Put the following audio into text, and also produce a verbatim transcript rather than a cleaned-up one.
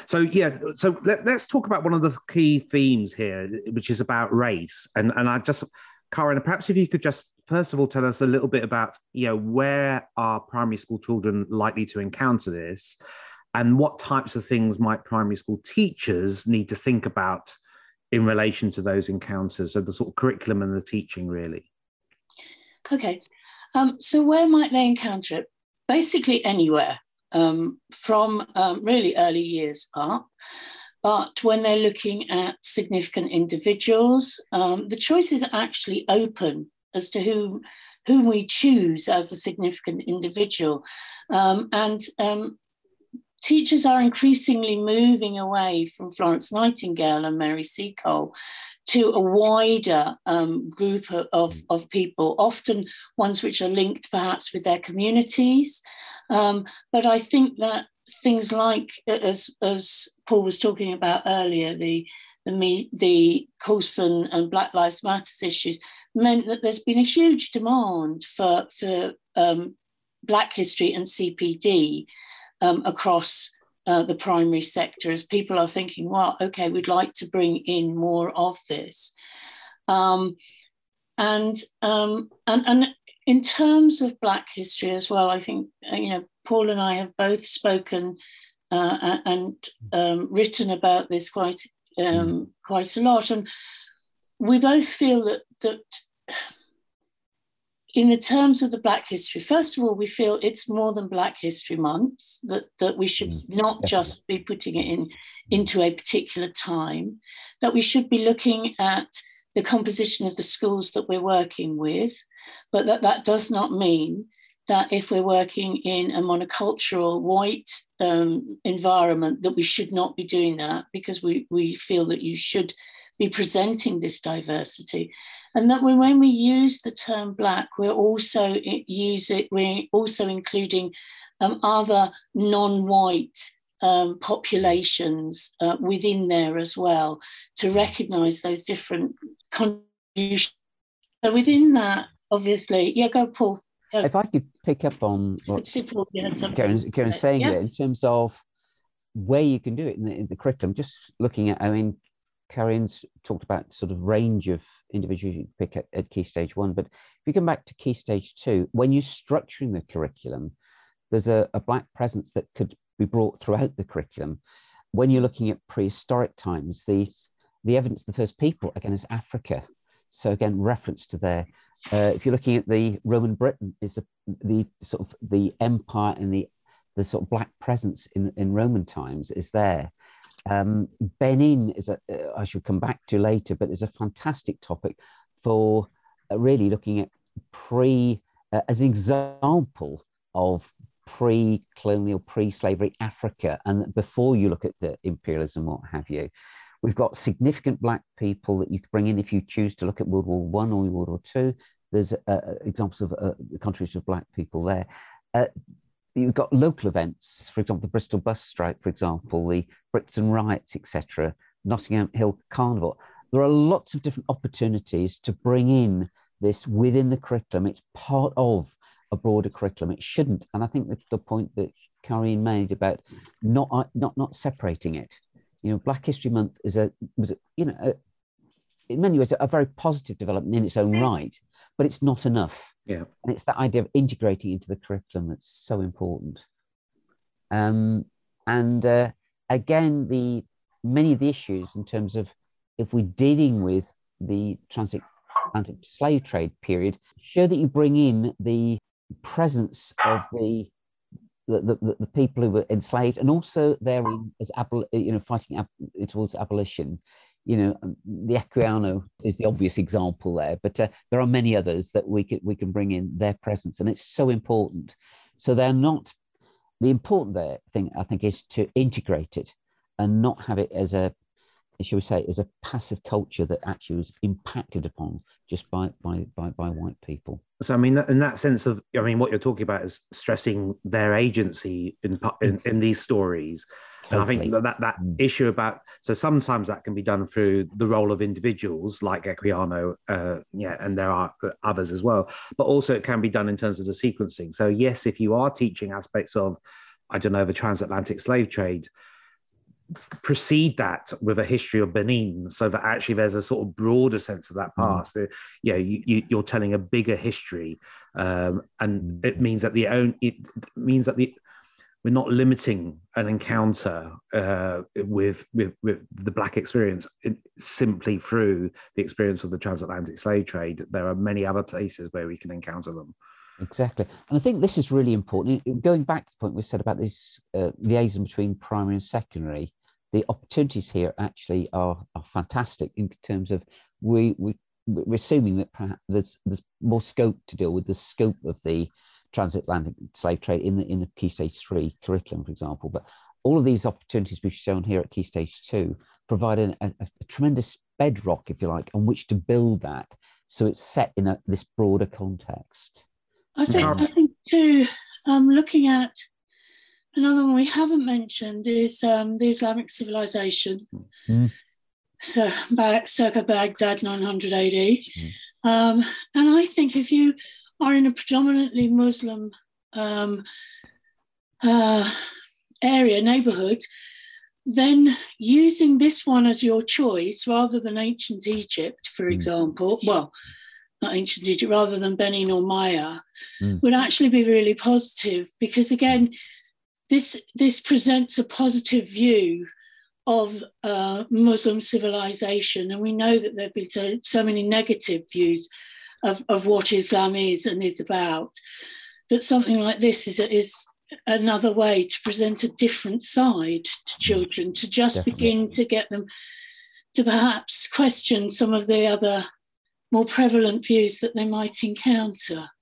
So yeah, so let, let's talk about one of the key themes here, which is about race. And and I just, Karen, perhaps if you could just first of all tell us a little bit about, you know, where are primary school children likely to encounter this, and what types of things might primary school teachers need to think about in relation to those encounters, so the sort of curriculum and the teaching, really. Okay, um, so where might they encounter it? Basically anywhere. Um, from um, really early years up. But when they're looking at significant individuals, um, the choice is actually open as to who, whom we choose as a significant individual. Um, and um, teachers are increasingly moving away from Florence Nightingale and Mary Seacole to a wider um, group of, of people, often ones which are linked perhaps with their communities. Um, but I think that things like, as, as Paul was talking about earlier, the, the, the Coulson and Black Lives Matter issues meant that there's been a huge demand for, for um, Black history and C P D um, across Uh, the primary sector, as people are thinking, well, okay, we'd like to bring in more of this. Um, and, um, and, and in terms of Black history as well, I think, you know, Paul and I have both spoken uh, and um, written about this quite, um, quite a lot. And we both feel that, that in the terms of the Black history, first of all, we feel it's more than Black History Month, that, that we should mm, not definitely. just be putting it in into a particular time, that we should be looking at the composition of the schools that we're working with, but that that does not mean that if we're working in a monocultural white um, environment, that we should not be doing that, because we, we feel that you should be presenting this diversity. And that when, when we use the term Black, we're also use it, we're also including um, other non-white um, populations uh, within there as well, to recognise those different contributions. So within that, obviously, yeah, go Paul. Go. If I could pick up on what Karen's, Karen's saying yeah. there, in terms of where you can do it in the, in the curriculum, just looking at, I mean, Karen's talked about sort of range of individuals you pick at, at Key Stage One, but if you come back to Key Stage Two, when you're structuring the curriculum, there's a, a Black presence that could be brought throughout the curriculum. When you're looking at prehistoric times, the the evidence, the first people, again, is Africa. So again, reference to there. Uh, if you're looking at the Roman Britain, is the, the sort of the empire and the the sort of Black presence in, in Roman times is there. Um, Benin is a, uh, I should come back to later, but is a fantastic topic for uh, really looking at pre, uh, as an example of pre-colonial, pre-slavery Africa, and before you look at the imperialism, what have you. We've got significant Black people that you could bring in if you choose to look at World War One or World War Two. There's uh, examples of uh, the contribution of Black people there. Uh, You've got local events, for example, the Bristol bus strike, for example, the Brixton riots, et cetera, Nottingham Hill Carnival. There are lots of different opportunities to bring in this within the curriculum. It's part of a broader curriculum. It shouldn't. And I think the, the point that Karine made about not, not, not separating it. You know, Black History Month is a, was a you know, a, in many ways, a very positive development in its own right, but it's not enough. Yeah. And it's that idea of integrating into the curriculum that's so important. Um, and uh, again, the many of the issues in terms of if we're dealing with the transatlantic slave trade period, show that you bring in the presence of the the, the, the people who were enslaved, and also therein as abol you know fighting ab towards abolition. You know, the Equiano is the obvious example there, but uh, there are many others that we can we can bring in their presence, and it's so important. So they're not the important there thing. I think is to integrate it and not have it as a, shall we say, as a passive culture that actually was impacted upon just by by by, by white people. So I mean, in that sense of, I mean, what you're talking about is stressing their agency in in, in these stories. Totally. And I think that that, that mm. issue about, so sometimes that can be done through the role of individuals like Equiano, uh, yeah, and there are others as well, but also it can be done in terms of the sequencing. So yes, if you are teaching aspects of, I don't know, the transatlantic slave trade, precede that with a history of Benin, so that actually there's a sort of broader sense of that past. Mm. You know, you, you, you're telling a bigger history, um, and it means that the own it means that the we're not limiting an encounter uh, with, with with the Black experience simply through the experience of the transatlantic slave trade. There are many other places where we can encounter them. Exactly. And I think this is really important. Going back to the point we said about this uh, liaison between primary and secondary, the opportunities here actually are, are fantastic in terms of we, we, we're assuming that perhaps there's, there's more scope to deal with the scope of the transatlantic slave trade in the in the Key Stage three curriculum, for example. But all of these opportunities we've shown here at Key Stage two provide an, a, a tremendous bedrock, if you like, on which to build that, so it's set in a, this broader context. I think I think too. Um, looking at another one we haven't mentioned is um, the Islamic civilization. Mm. So back circa Baghdad, nine hundred A D, mm. um, and I think if you are in a predominantly Muslim um, uh, area, neighbourhood, then using this one as your choice rather than ancient Egypt, for mm. example, well, not ancient Egypt, rather than Benin or Maya, mm. would actually be really positive, because again, this, this presents a positive view of uh, Muslim civilization. And we know that there have been so, so many negative views Of, of what Islam is and is about, that something like this is, is another way to present a different side to children, to just Definitely. begin to get them to perhaps question some of the other more prevalent views that they might encounter.